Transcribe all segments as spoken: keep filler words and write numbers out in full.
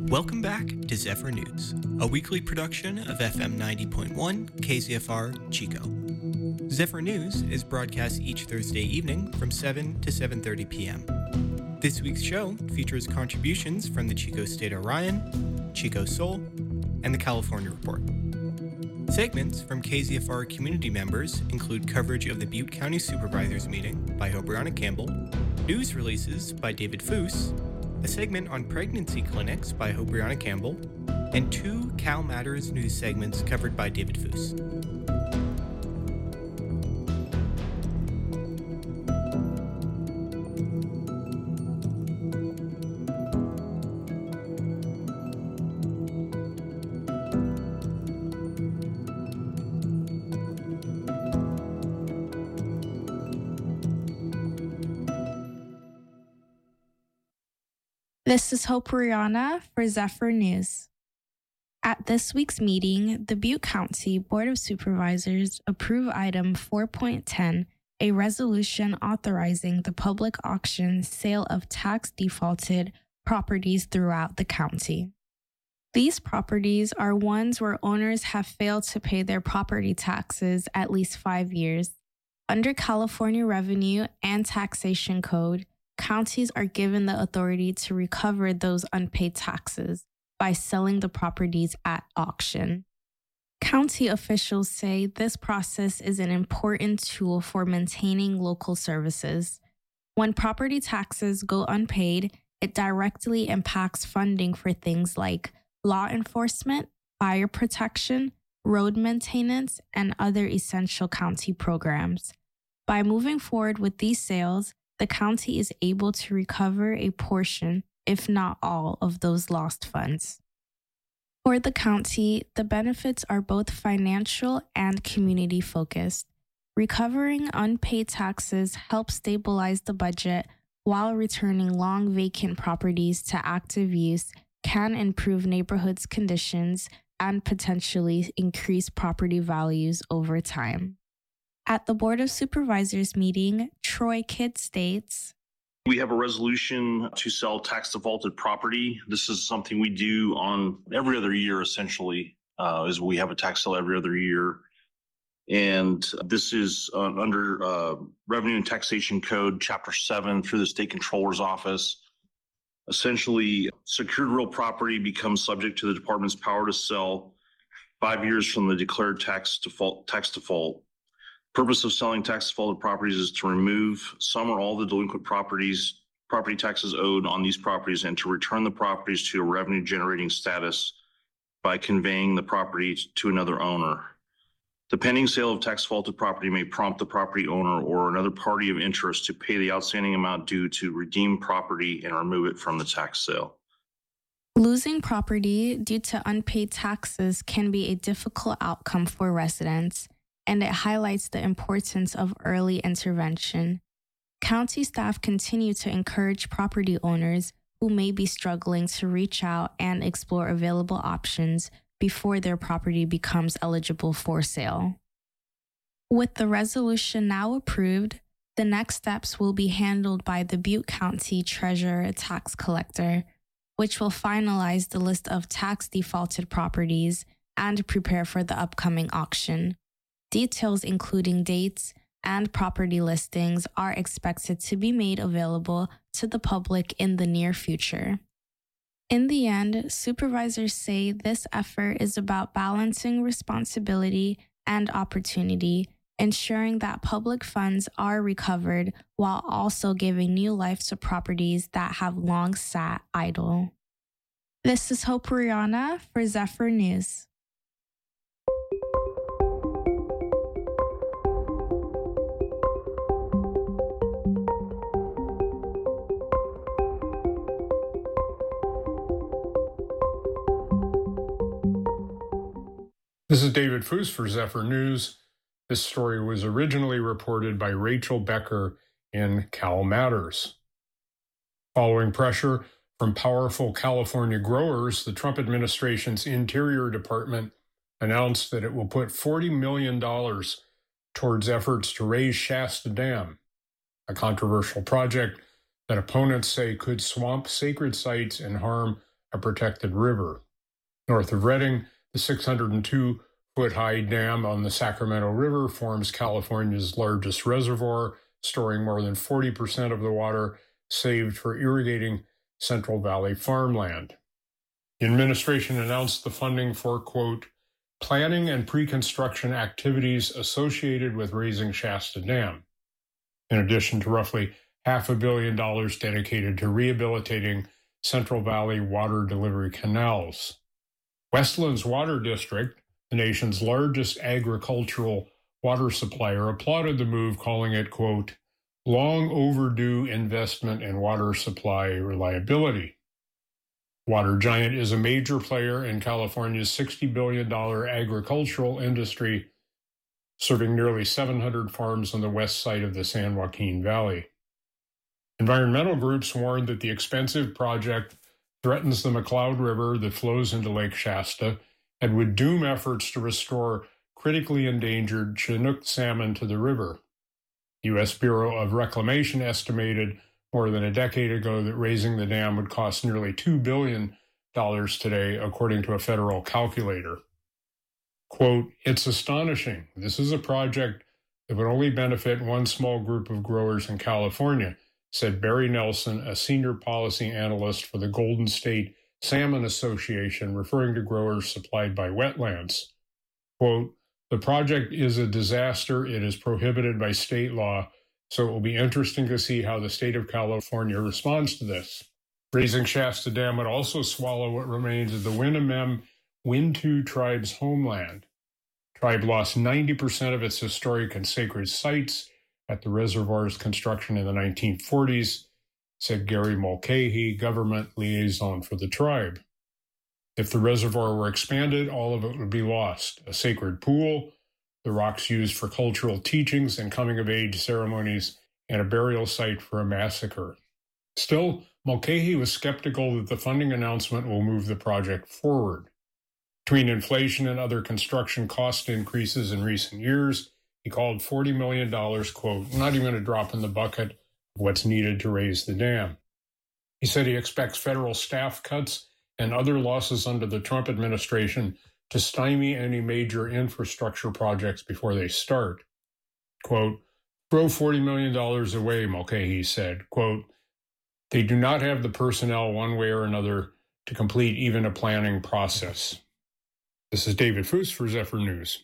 Welcome back to Zephyr News, a weekly production of F M ninety point one K Z F R Chico. Zephyr News is broadcast each Thursday evening from seven to seven thirty p.m. This week's show features contributions from the Chico State Orion, Chico Soul, and the California Report. Segments from K Z F R community members include coverage of the Butte County Supervisors Meeting by Hobriana Campbell, news releases by David Foose, a segment on pregnancy clinics by Hobriana Campbell, and two Cal Matters news segments covered by David Foose. This is Hope Rihanna for Zephyr News. At this week's meeting, the Butte County Board of Supervisors approved Item four point ten, a resolution authorizing the public auction sale of tax-defaulted properties throughout the county. These properties are ones where owners have failed to pay their property taxes at least five years. Under California Revenue and Taxation Code, counties are given the authority to recover those unpaid taxes by selling the properties at auction. County officials say this process is an important tool for maintaining local services. When property taxes go unpaid, it directly impacts funding for things like law enforcement, fire protection, road maintenance, and other essential county programs. By moving forward with these sales, the county is able to recover a portion, if not all, of those lost funds. For the county, the benefits are both financial and community focused. Recovering unpaid taxes helps stabilize the budget, while returning long vacant properties to active use can improve neighborhoods' conditions and potentially increase property values over time. At the Board of Supervisors meeting, Troy Kidd states, "We have a resolution to sell tax defaulted property. This is something we do on every other year, essentially, uh, is we have a tax sale every other year. And this is uh, under uh, Revenue and Taxation Code, Chapter seven, through the State Controller's Office. Essentially, secured real property becomes subject to the department's power to sell five years from the declared tax default. Tax default. Purpose of selling tax defaulted properties is to remove some or all the delinquent properties, property taxes owed on these properties, and to return the properties to a revenue generating status by conveying the property to another owner. The pending sale of tax defaulted property may prompt the property owner or another party of interest to pay the outstanding amount due to redeem property and remove it from the tax sale." Losing property due to unpaid taxes can be a difficult outcome for residents, and it highlights the importance of early intervention. County staff continue to encourage property owners who may be struggling to reach out and explore available options before their property becomes eligible for sale. With the resolution now approved, the next steps will be handled by the Butte County Treasurer Tax Collector, which will finalize the list of tax defaulted properties and prepare for the upcoming auction. Details including dates and property listings are expected to be made available to the public in the near future. In the end, supervisors say this effort is about balancing responsibility and opportunity, ensuring that public funds are recovered while also giving new life to properties that have long sat idle. This is Hope Rihanna for Zephyr News. This is David Foose for Zephyr News. This story was originally reported by Rachel Becker in Cal Matters. Following pressure from powerful California growers, the Trump administration's Interior Department announced that it will put forty million dollars towards efforts to raise Shasta Dam, a controversial project that opponents say could swamp sacred sites and harm a protected river. North of Redding, the six hundred two foot high dam on the Sacramento River forms California's largest reservoir, storing more than forty percent of the water saved for irrigating Central Valley farmland. The administration announced the funding for, quote, planning and pre-construction activities associated with raising Shasta Dam, in addition to roughly half a billion dollars dedicated to rehabilitating Central Valley water delivery canals. Westlands Water District, the nation's largest agricultural water supplier, applauded the move, calling it, quote, long overdue investment in water supply reliability. Water Giant is a major player in California's sixty billion dollars agricultural industry, serving nearly seven hundred farms on the west side of the San Joaquin Valley. Environmental groups warned that the expensive project threatens the McCloud River that flows into Lake Shasta and would doom efforts to restore critically endangered Chinook salmon to the river. The U S Bureau of Reclamation estimated more than a decade ago that raising the dam would cost nearly two billion dollars today, according to a federal calculator. Quote, it's astonishing. This is a project that would only benefit one small group of growers in California, said Barry Nelson, a senior policy analyst for the Golden State Salmon Association, referring to growers supplied by wetlands. Quote, the project is a disaster. It is prohibited by state law, so it will be interesting to see how the state of California responds to this. Raising Shasta Dam would also swallow what remains of the Winnemem Wintu tribe's homeland. The tribe lost ninety percent of its historic and sacred sites at the reservoir's construction in the nineteen forties, said Gary Mulcahy, government liaison for the tribe. If the reservoir were expanded, all of it would be lost. A sacred pool, the rocks used for cultural teachings and coming-of-age ceremonies, and a burial site for a massacre. Still, Mulcahy was skeptical that the funding announcement will move the project forward. Between inflation and other construction cost increases in recent years, he called forty million dollars, quote, not even a drop in the bucket of what's needed to raise the dam. He said he expects federal staff cuts and other losses under the Trump administration to stymie any major infrastructure projects before they start. Quote, throw forty million dollars away, Mulcahy said. Quote, they do not have the personnel one way or another to complete even a planning process. This is David Foose for Zephyr News.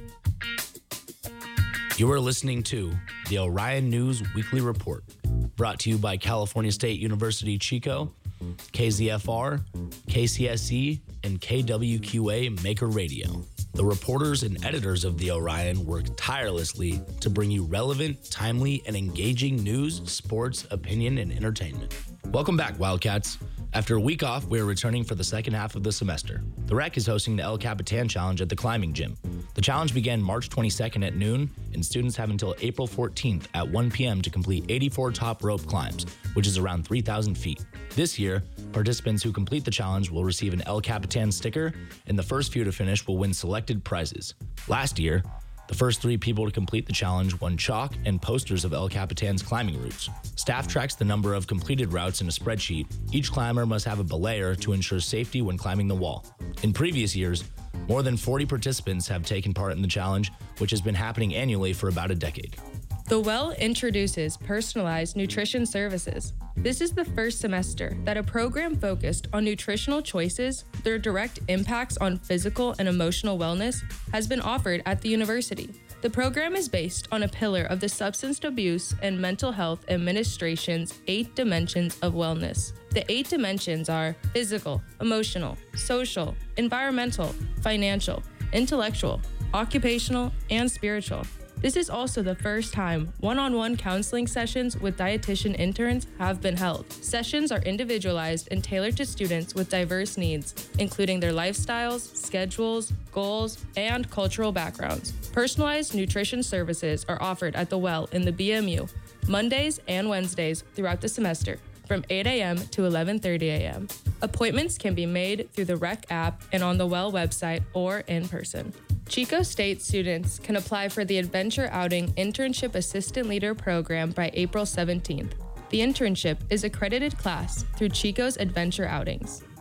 You are listening to the Orion News Weekly Report, brought to you by California State University Chico, K Z F R, K C S E, and K W Q A Maker Radio. The reporters and editors of the Orion work tirelessly to bring you relevant, timely, and engaging news, sports, opinion, and entertainment. Welcome back, Wildcats. After a week off, we are returning for the second half of the semester. The Rec is hosting the El Capitan Challenge at the climbing gym. The challenge began March twenty-second at noon, and students have until April fourteenth at one p.m. to complete eighty-four top rope climbs, which is around three thousand feet. This year, participants who complete the challenge will receive an El Capitan sticker, and the first few to finish will win selected prizes. Last year, the first three people to complete the challenge won chalk and posters of El Capitan's climbing routes. Staff tracks the number of completed routes in a spreadsheet. Each climber must have a belayer to ensure safety when climbing the wall. In previous years, more than forty participants have taken part in the challenge, which has been happening annually for about a decade. The Well introduces personalized nutrition services. This is the first semester that a program focused on nutritional choices, their direct impacts on physical and emotional wellness, has been offered at the university. The program is based on a pillar of the Substance Abuse and Mental Health Administration's eight dimensions of wellness. The eight dimensions are physical, emotional, social, environmental, financial, intellectual, occupational, and spiritual. This is also the first time one-on-one counseling sessions with dietitian interns have been held. Sessions are individualized and tailored to students with diverse needs, including their lifestyles, schedules, goals, and cultural backgrounds. Personalized nutrition services are offered at the Well in the B M U, Mondays and Wednesdays throughout the semester, from eight a.m. to eleven thirty a.m. Appointments can be made through the Rec app and on the Well website or in person. Chico State students can apply for the Adventure Outing Internship Assistant Leader Program by April seventeenth. The internship is accredited class through Chico's Adventure Outings.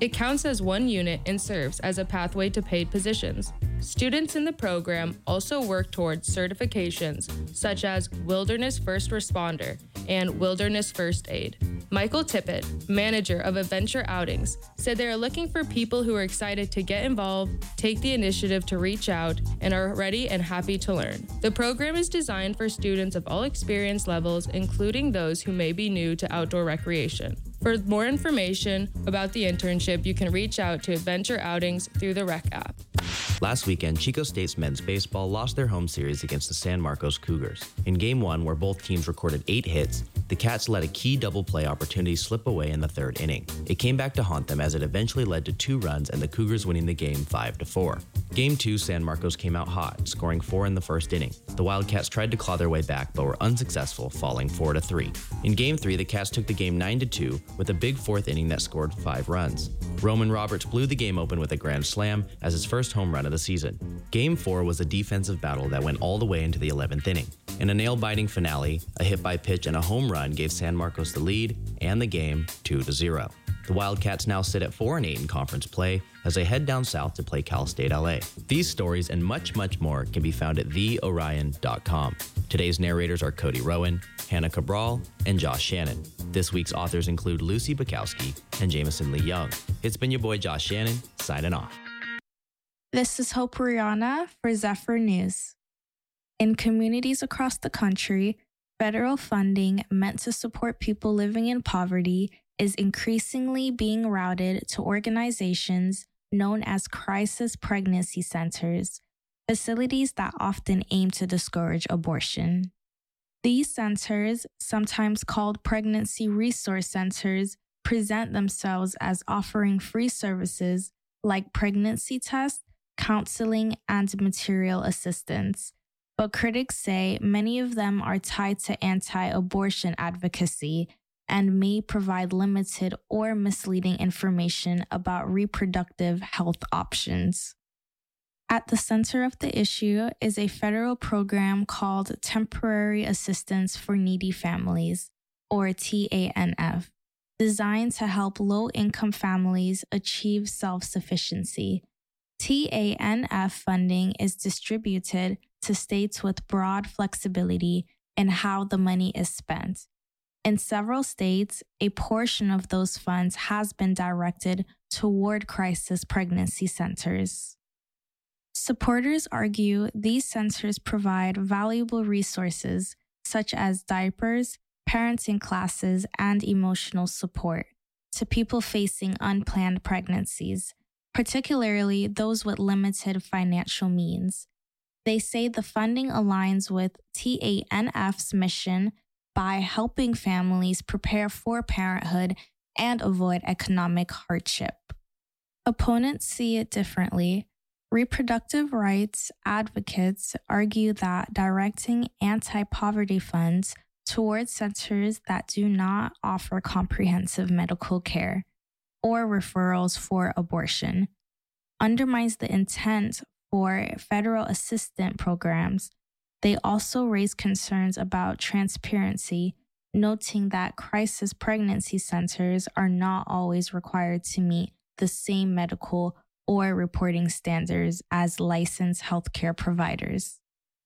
It counts as one unit and serves as a pathway to paid positions. Students in the program also work towards certifications such as Wilderness First Responder and Wilderness First Aid. Michael Tippett, manager of Adventure Outings, said they are looking for people who are excited to get involved, take the initiative to reach out, and are ready and happy to learn. The program is designed for students of all experience levels, including those who may be new to outdoor recreation. For more information about the internship, you can reach out to Adventure Outings through the Rec app. Last weekend, Chico State's men's baseball lost their home series against the San Marcos Cougars. In Game one, where both teams recorded eight hits, the Cats let a key double play opportunity slip away in the third inning. It came back to haunt them as it eventually led to two runs and the Cougars winning the game five to four. Game two, San Marcos came out hot, scoring four in the first inning. The Wildcats tried to claw their way back but were unsuccessful, falling four to three. In Game three, the Cats took the game nine to two with a big fourth inning that scored five runs. Roman Roberts blew the game open with a grand slam as his first home run of the season. Game four was a defensive battle that went all the way into the eleventh inning. In a nail-biting finale, a hit by pitch and a home run gave San Marcos the lead and the game two to zero. The Wildcats now sit at four and eight in conference play as they head down south to play Cal State L A. These stories and much, much more can be found at the orion dot com. Today's narrators are Cody Rowan, Hannah Cabral, and Josh Shannon. This week's authors include Lucy Bukowski and Jameson Lee Young. It's been your boy Josh Shannon, signing off. This is Hope Rihanna for Zephyr News. In communities across the country, federal funding meant to support people living in poverty is increasingly being routed to organizations known as crisis pregnancy centers, facilities that often aim to discourage abortion. These centers, sometimes called pregnancy resource centers, present themselves as offering free services like pregnancy tests, counseling, and material assistance. But critics say many of them are tied to anti-abortion advocacy and may provide limited or misleading information about reproductive health options. At the center of the issue is a federal program called Temporary Assistance for Needy Families, or T A N F, designed to help low-income families achieve self-sufficiency. T A N F funding is distributed to states with broad flexibility in how the money is spent. In several states, a portion of those funds has been directed toward crisis pregnancy centers. Supporters argue these centers provide valuable resources such as diapers, parenting classes, and emotional support to people facing unplanned pregnancies, particularly those with limited financial means. They say the funding aligns with T A N F's mission by helping families prepare for parenthood and avoid economic hardship. Opponents see it differently. Reproductive rights advocates argue that directing anti-poverty funds towards centers that do not offer comprehensive medical care or referrals for abortion undermines the intent for federal assistance programs. They also raise concerns about transparency, noting that crisis pregnancy centers are not always required to meet the same medical or reporting standards as licensed healthcare providers.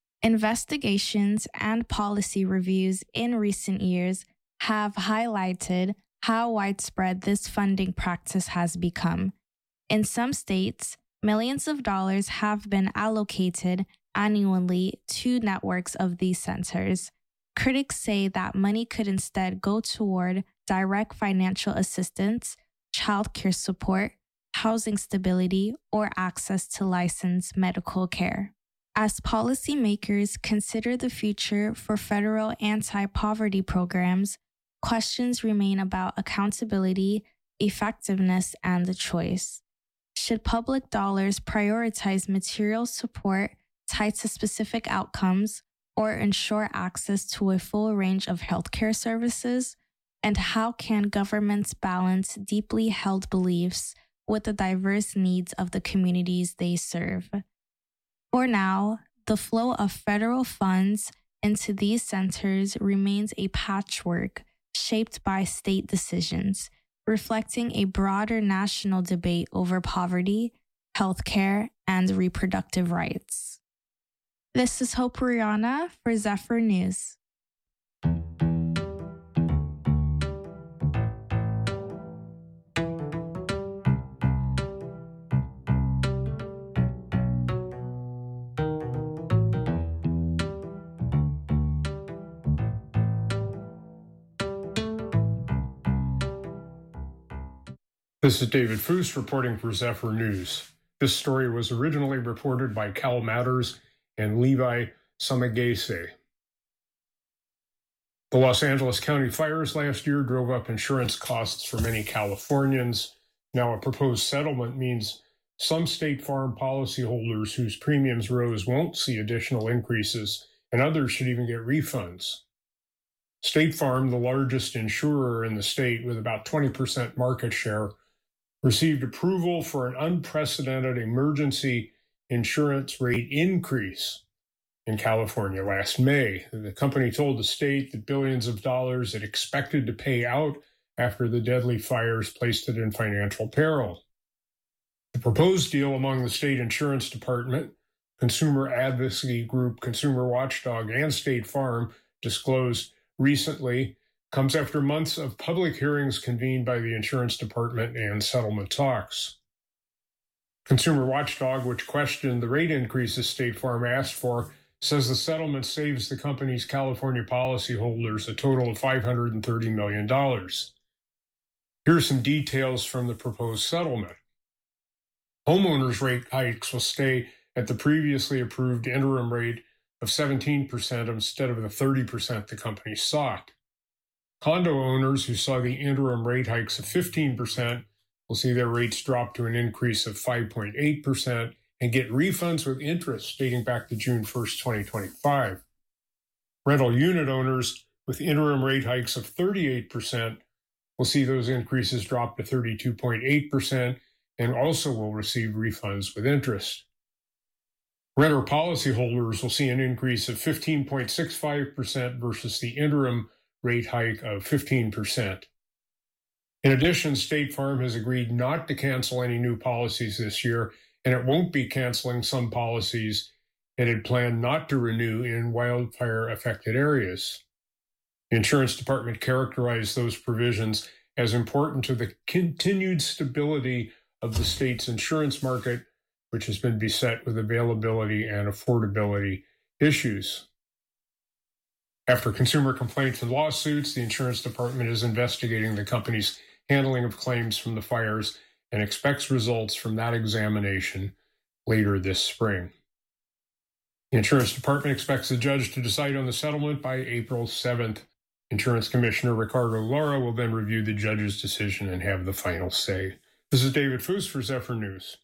Investigations and policy reviews in recent years have highlighted how widespread this funding practice has become. In some states, millions of dollars have been allocated annually to networks of these centers. Critics say that money could instead go toward direct financial assistance, childcare support, housing stability, or access to licensed medical care. As policymakers consider the future for federal anti-poverty programs, questions remain about accountability, effectiveness, and the choice. Should public dollars prioritize material support tied to specific outcomes or ensure access to a full range of healthcare services? And how can governments balance deeply held beliefs with the diverse needs of the communities they serve? For now, the flow of federal funds into these centers remains a patchwork shaped by state decisions, reflecting a broader national debate over poverty, healthcare, and reproductive rights. This is Hope Rihanna for Zephyr News. This is David Foose reporting for Zephyr News. This story was originally reported by Cal Matters and Levi Samagese. The Los Angeles County fires last year drove up insurance costs for many Californians. Now, a proposed settlement means some State Farm policyholders whose premiums rose won't see additional increases, and others should even get refunds. State Farm, the largest insurer in the state with about twenty percent market share, received approval for an unprecedented emergency insurance rate increase in California last May. The company told the state that billions of dollars it expected to pay out after the deadly fires placed it in financial peril. The proposed deal among the state insurance department, consumer advocacy group Consumer Watchdog, and State Farm disclosed recently comes after months of public hearings convened by the insurance department and settlement talks. Consumer Watchdog, which questioned the rate increases State Farm asked for, says the settlement saves the company's California policyholders a total of five hundred thirty million dollars. Here are some details from the proposed settlement. Homeowners' rate hikes will stay at the previously approved interim rate of seventeen percent instead of the thirty percent the company sought. Condo owners who saw the interim rate hikes of fifteen percent will see their rates drop to an increase of five point eight percent and get refunds with interest dating back to June first, twenty twenty-five. Rental unit owners with interim rate hikes of thirty-eight percent will see those increases drop to thirty-two point eight percent and also will receive refunds with interest. Renter policyholders will see an increase of fifteen point six five percent versus the interim rate hike of fifteen percent. In addition, State Farm has agreed not to cancel any new policies this year, and it won't be canceling some policies it had planned not to renew in wildfire-affected areas. The insurance department characterized those provisions as important to the continued stability of the state's insurance market, which has been beset with availability and affordability issues. After consumer complaints and lawsuits, the insurance department is investigating the company's handling of claims from the fires and expects results from that examination later this spring. The insurance department expects the judge to decide on the settlement by April seventh. Insurance Commissioner Ricardo Lara will then review the judge's decision and have the final say. This is David Foose for Zephyr News.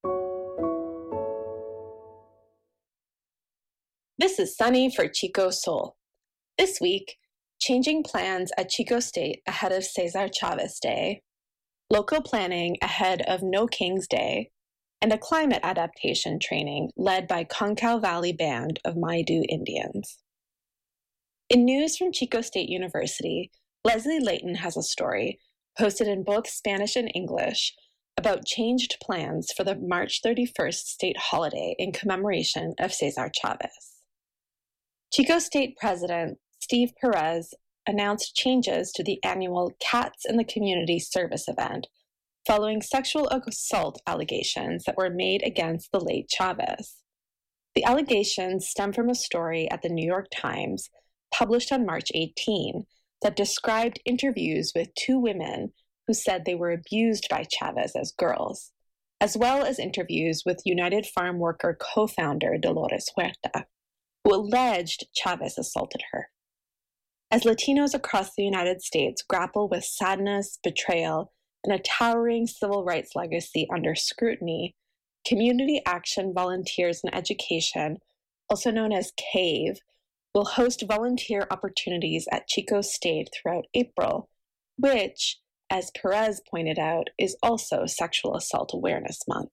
This is Sunny for Chico Sol. This week, changing plans at Chico State ahead of Cesar Chavez Day, local planning ahead of No Kings Day, and a climate adaptation training led by Concal Valley Band of Maidu Indians. In news from Chico State University, Leslie Layton has a story, posted in both Spanish and English, about changed plans for the March thirty-first state holiday in commemoration of Cesar Chavez. Chico State President Steve Perez announced changes to the annual Cats in the Community service event following sexual assault allegations that were made against the late Chavez. The allegations stem from a story at the New York Times published on March eighteenth that described interviews with two women who said they were abused by Chavez as girls, as well as interviews with United Farm Worker co-founder Dolores Huerta, who alleged Chavez assaulted her. As Latinos across the United States grapple with sadness, betrayal, and a towering civil rights legacy under scrutiny, Community Action Volunteers in Education, also known as CAVE, will host volunteer opportunities at Chico State throughout April, which, as Perez pointed out, is also Sexual Assault Awareness Month.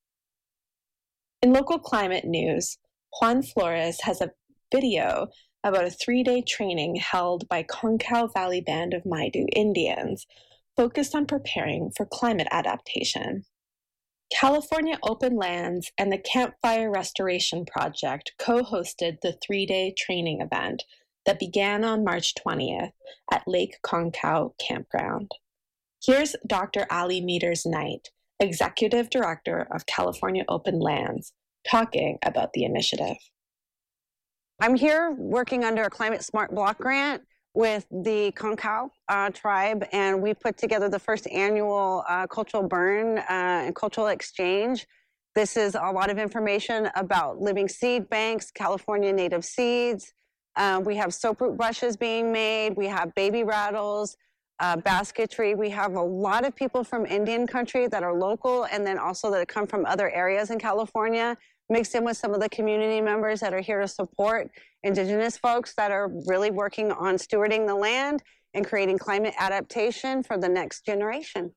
In local climate news, Juan Flores has a video about a three-day training held by Concal Valley Band of Maidu Indians focused on preparing for climate adaptation. California Open Lands and the Campfire Restoration Project co-hosted the three-day training event that began on March twentieth at Lake Concow Campground. Here's Doctor Ali Meters-Knight, Executive Director of California Open Lands, talking about the initiative. I'm here working under a Climate Smart Block grant with the Concow uh, tribe, and we put together the first annual uh, cultural burn uh, and cultural exchange. This is a lot of information about living seed banks, California native seeds. Uh, we have soap root brushes being made. We have baby rattles, uh, basketry. We have a lot of people from Indian country that are local, and then also that come from other areas in California, mixed in with some of the community members that are here to support Indigenous folks that are really working on stewarding the land and creating climate adaptation for the next generation.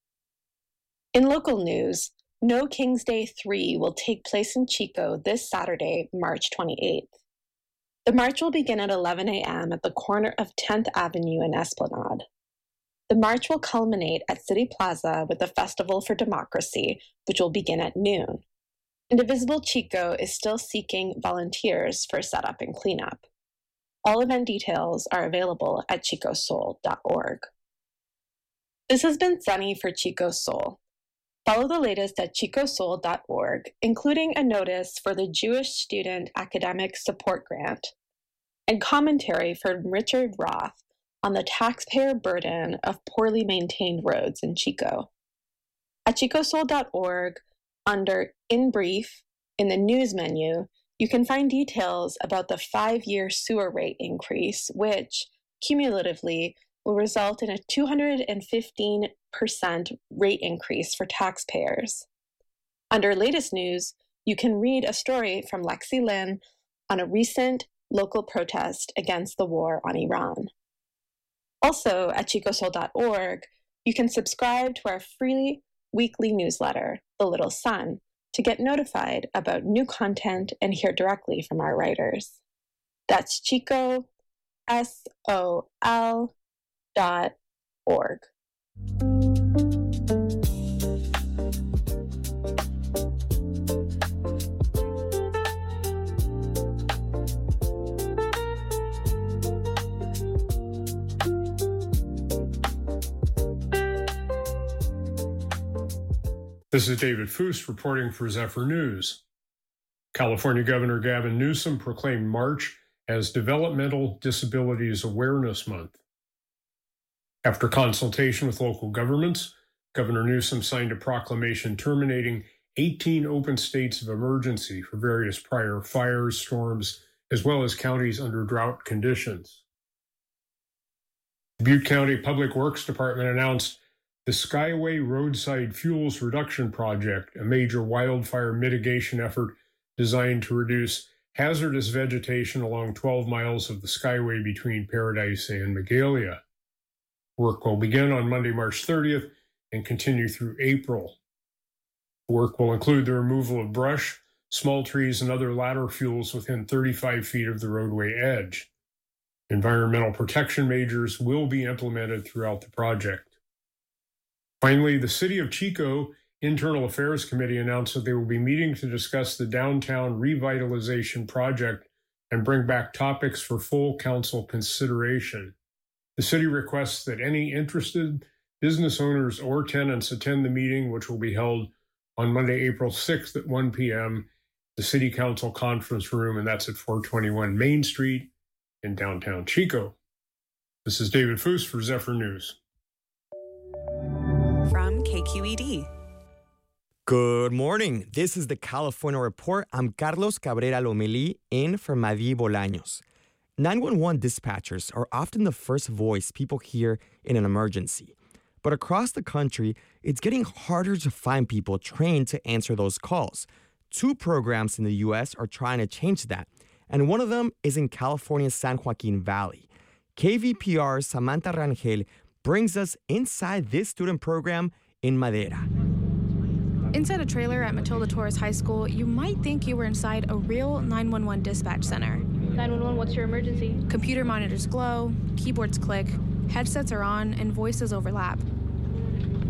In local news, No Kings Day three will take place in Chico this Saturday, March twenty-eighth. The march will begin at eleven a.m. at the corner of tenth Avenue and Esplanade. The march will culminate at City Plaza with the Festival for Democracy, which will begin at noon. Indivisible Chico is still seeking volunteers for setup and cleanup. All event details are available at chico soul dot org. This has been Sunny for Chico Soul. Follow the latest at chico soul dot org, including a notice for the Jewish Student Academic Support Grant and commentary from Richard Roth on the taxpayer burden of poorly maintained roads in Chico. At chico soul dot org, under In Brief, in the news menu, you can find details about the five-year sewer rate increase, which, cumulatively, will result in a two hundred fifteen percent rate increase for taxpayers. Under Latest News, you can read a story from Lexi Lin on a recent local protest against the war on Iran. Also, at chico soul dot org, you can subscribe to our free weekly newsletter, The Little Sun, to get notified about new content and hear directly from our writers. That's Chico, S O L dot org. This is David Foose reporting for Zephyr News. California Governor Gavin Newsom proclaimed March as Developmental Disabilities Awareness Month. After consultation with local governments, Governor Newsom signed a proclamation terminating eighteen open states of emergency for various prior fires, storms, as well as counties under drought conditions. The Butte County Public Works Department announced the Skyway Roadside Fuels Reduction Project, a major wildfire mitigation effort designed to reduce hazardous vegetation along twelve miles of the Skyway between Paradise and Magalia. Work will begin on Monday, March thirtieth, and continue through April. Work will include the removal of brush, small trees, and other ladder fuels within thirty-five feet of the roadway edge. Environmental protection measures will be implemented throughout the project. Finally, the City of Chico Internal Affairs Committee announced that they will be meeting to discuss the downtown revitalization project and bring back topics for full council consideration. The city requests that any interested business owners or tenants attend the meeting, which will be held on Monday, April sixth at one p.m. the City Council Conference Room, and that's at four twenty-one Main Street in downtown Chico. This is David Foose for Zephyr News. From K Q E D. Good morning. This is the California Report. I'm Carlos Cabrera Lomelí in for Madi Bolaños. nine one one dispatchers are often the first voice people hear in an emergency. But across the country, it's getting harder to find people trained to answer those calls. Two programs in the U S are trying to change that, and one of them is in California's San Joaquin Valley. K V P R's Samantha Rangel brings us inside this student program in Madera. Inside a trailer at Matilda Torres High School, you might think you were inside a real nine one one dispatch center. nine one one, what's your emergency? Computer monitors glow, keyboards click, headsets are on, and voices overlap.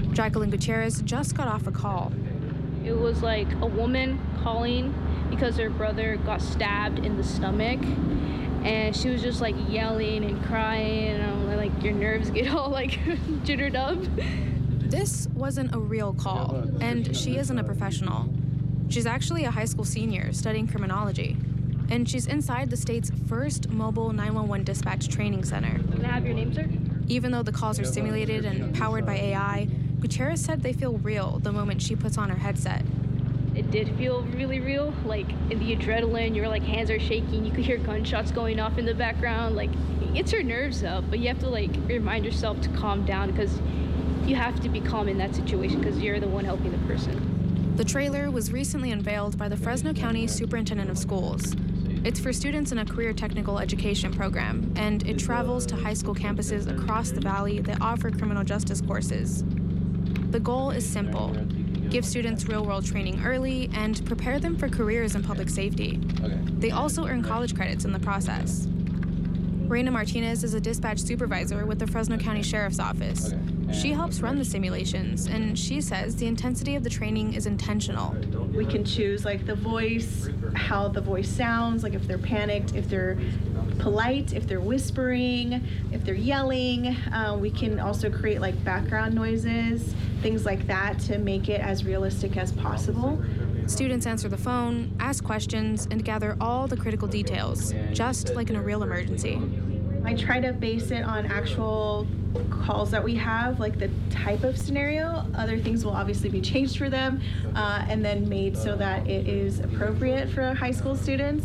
Jacqueline Gutierrez just got off a call. It was like a woman calling because her brother got stabbed in the stomach, and she was just like yelling and crying, and like your nerves get all like jittered up. This wasn't a real call, and she isn't a professional. She's actually a high school senior studying criminology, and she's inside the state's first mobile nine one one dispatch training center. Can I have your name, sir? Even though the calls are simulated and powered by A I, Gutierrez said they feel real the moment she puts on her headset. It did feel really real, like in the adrenaline, your like hands are shaking, you could hear gunshots going off in the background, like it gets your nerves up, but you have to like remind yourself to calm down because you have to be calm in that situation because you're the one helping the person. The trailer was recently unveiled by the Fresno County Superintendent of Schools. It's for students in a career technical education program, and it travels to high school campuses across the valley that offer criminal justice courses. The goal is simple: give students real-world training early and prepare them for careers in public safety. They also earn college credits in the process. Reina Martinez is a dispatch supervisor with the Fresno County Sheriff's Office. She helps run the simulations, and she says the intensity of the training is intentional. We can choose like the voice, how the voice sounds, like if they're panicked, if they're polite, if they're whispering, if they're yelling. Uh, we can also create like background noises, things like that to make it as realistic as possible. Students answer the phone, ask questions, and gather all the critical details, just like in a real emergency. I try to base it on actual calls that we have, like the type of scenario. Other things will obviously be changed for them uh, and then made so that it is appropriate for high school students.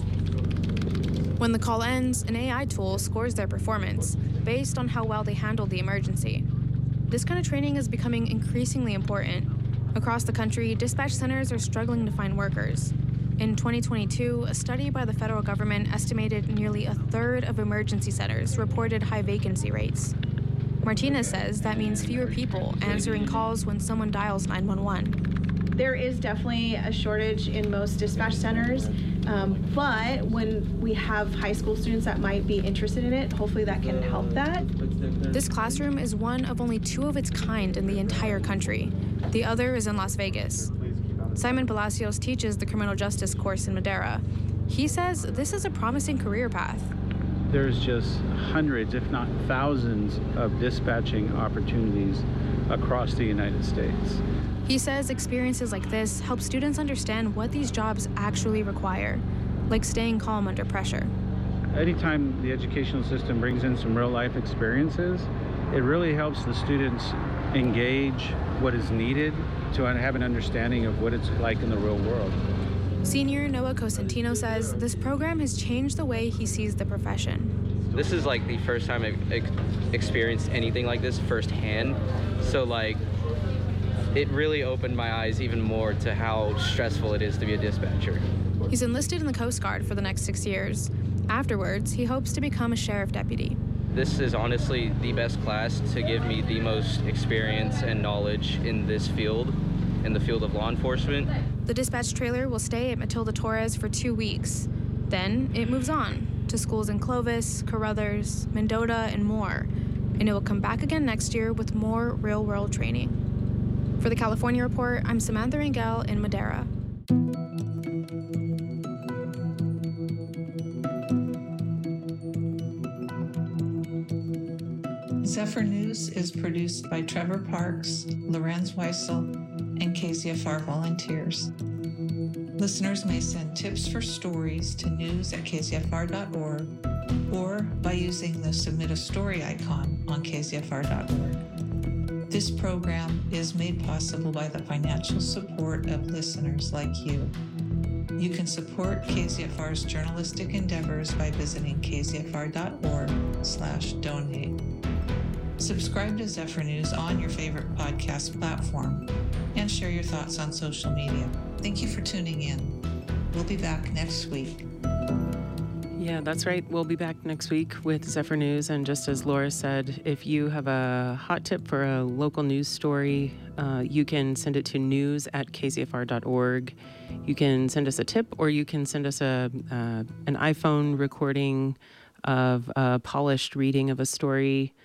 When the call ends, an A I tool scores their performance based on how well they handled the emergency. This kind of training is becoming increasingly important. Across the country, dispatch centers are struggling to find workers. In twenty twenty-two, a study by the federal government estimated nearly a third of emergency centers reported high vacancy rates. Martinez says that means fewer people answering calls when someone dials nine one one. There is definitely a shortage in most dispatch centers, um, but when we have high school students that might be interested in it, hopefully that can help that. This classroom is one of only two of its kind in the entire country. The other is in Las Vegas. Simon Palacios teaches the criminal justice course in Madera. He says this is a promising career path. There's just hundreds, if not thousands, of dispatching opportunities across the United States. He says experiences like this help students understand what these jobs actually require, like staying calm under pressure. Anytime the educational system brings in some real-life experiences, it really helps the students engage what is needed to have an understanding of what it's like in the real world. Senior Noah Cosentino says this program has changed the way he sees the profession. This is like the first time I've ex- experienced anything like this firsthand. So like, it really opened my eyes even more to how stressful it is to be a dispatcher. He's enlisted in the Coast Guard for the next six years. Afterwards, he hopes to become a sheriff deputy. This is honestly the best class to give me the most experience and knowledge in this field, in the field of law enforcement. The dispatch trailer will stay at Matilda Torres for two weeks. Then it moves on to schools in Clovis, Carruthers, Mendota, and more. And it will come back again next year with more real-world training. For the California Report, I'm Samantha Rangel in Madera. Zephyr News is produced by Trevor Parks, Lorenz Weissel, and K Z F R volunteers. Listeners may send tips for stories to news at k z f r dot org or by using the Submit a Story icon on k z f r dot org. This program is made possible by the financial support of listeners like you. You can support K Z F R's journalistic endeavors by visiting k z f r dot org slash donate. Subscribe to Zephyr News on your favorite podcast platform and share your thoughts on social media. Thank you for tuning in. We'll be back next week. Yeah, that's right. We'll be back next week with Zephyr News. And just as Laura said, if you have a hot tip for a local news story, uh, you can send it to news at k z f r dot org. You can send us a tip, or you can send us a uh, an iPhone recording of a polished reading of a story